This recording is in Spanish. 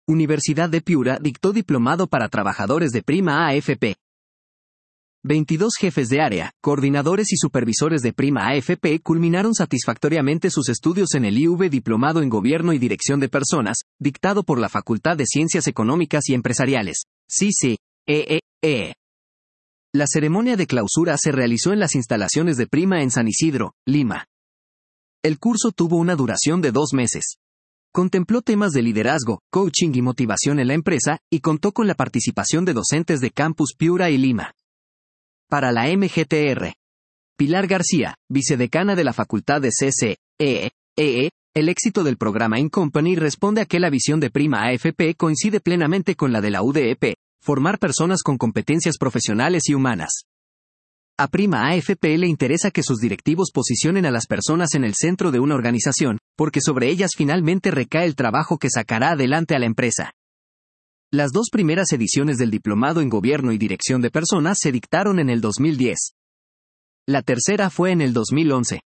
Universidad de Piura dictó diplomado para trabajadores de prima AFP. 22 jefes de área, coordinadores y supervisores de prima AFP culminaron satisfactoriamente sus estudios en el IUV Diplomado en Gobierno y Dirección de Personas, dictado por la Facultad de Ciencias Económicas y Empresariales, CICEE. La ceremonia de clausura se realizó en las instalaciones de Prima en San Isidro, Lima. El curso tuvo una duración de 2 meses. Contempló temas de liderazgo, coaching y motivación en la empresa, y contó con la participación de docentes de Campus Piura y Lima. Para la MGTR. Pilar García, vicedecana de la Facultad de CCEE, el éxito del programa InCompany responde a que la visión de Prima AFP coincide plenamente con la de la UDEP, formar personas con competencias profesionales y humanas. A Prima AFP le interesa que sus directivos posicionen a las personas en el centro de una organización, porque sobre ellas finalmente recae el trabajo que sacará adelante a la empresa. Las 2 primeras ediciones del Diplomado en Gobierno y Dirección de Personas se dictaron en el 2010. La tercera fue en el 2011.